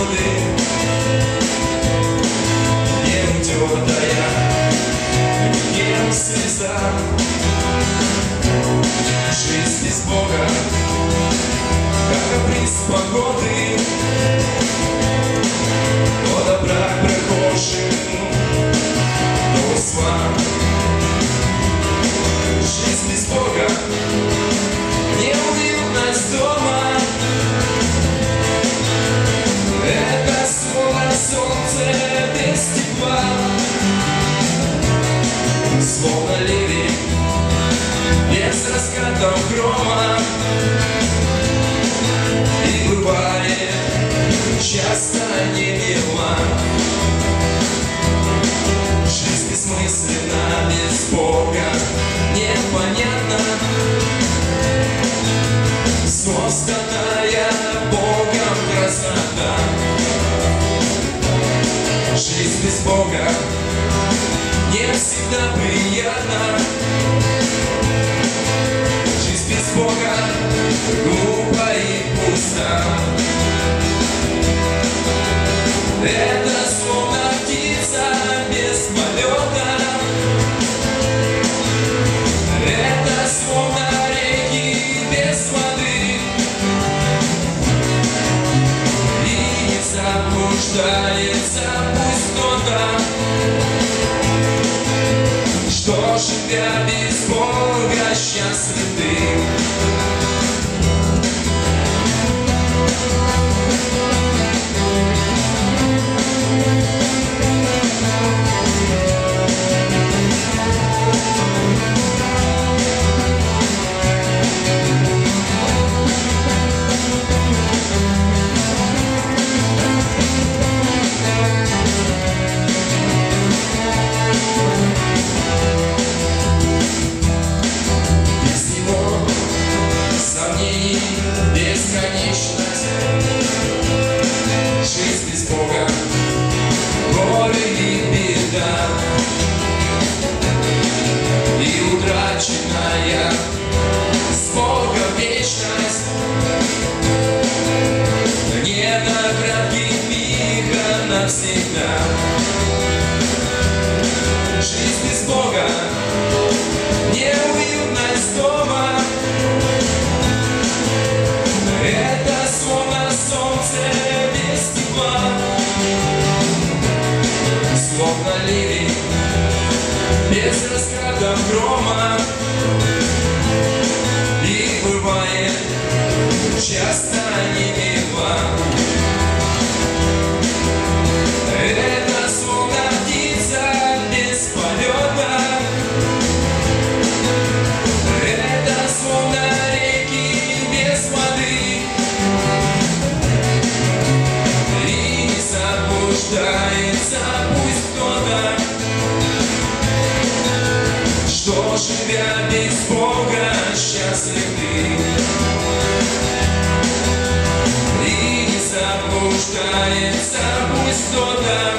годы, неутертая никем слеза. Жизнь без Бога, как каприз погоды, то добра к прохожим, то зла. Жизнь без Бога, неуютность дома. Это словно солнце без тепла, словно ливень без раскатов грома. И бывает часто не мила. Жизнь бессмысленна, без Бога непонятна, созданная Богом красота. Жизнь без Бога не всегда приятна. Жизнь без Бога глупа и пуста. Это словно птица без полета. Это словно реки без воды. И не заблуждается пусть кто-то, что, живя без Бога, счастлив ты. Бесконечность, жизнь без Бога, горе и беда, и утраченная с Богом вечность, не на краткий миг, а навсегда. Жизнь без Бога, неуютность дома. Это словно солнце без тепла, словно ливень без раскатов грома. И бывает часто не мила. Это словно птица без полета. Это словно реки без воды. И не заблуждается пусть кто-то, что, живя без Бога, счастлив ты. И не заблуждается пусть кто-то,